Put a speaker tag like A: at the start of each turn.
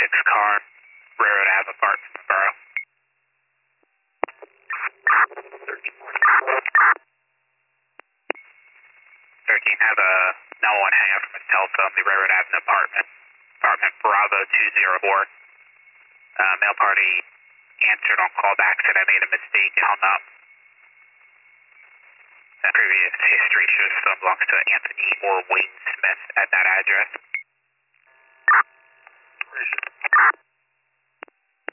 A: car, Railroad Ave apartment, Borough. 13, have a 911 hang up from his cell phone, the Railroad Avenue apartment, apartment Bravo 204. Male party answered on callback, said I made a mistake, hung up. That previous history shows phone belongs to Anthony or Wayne Smith at that address.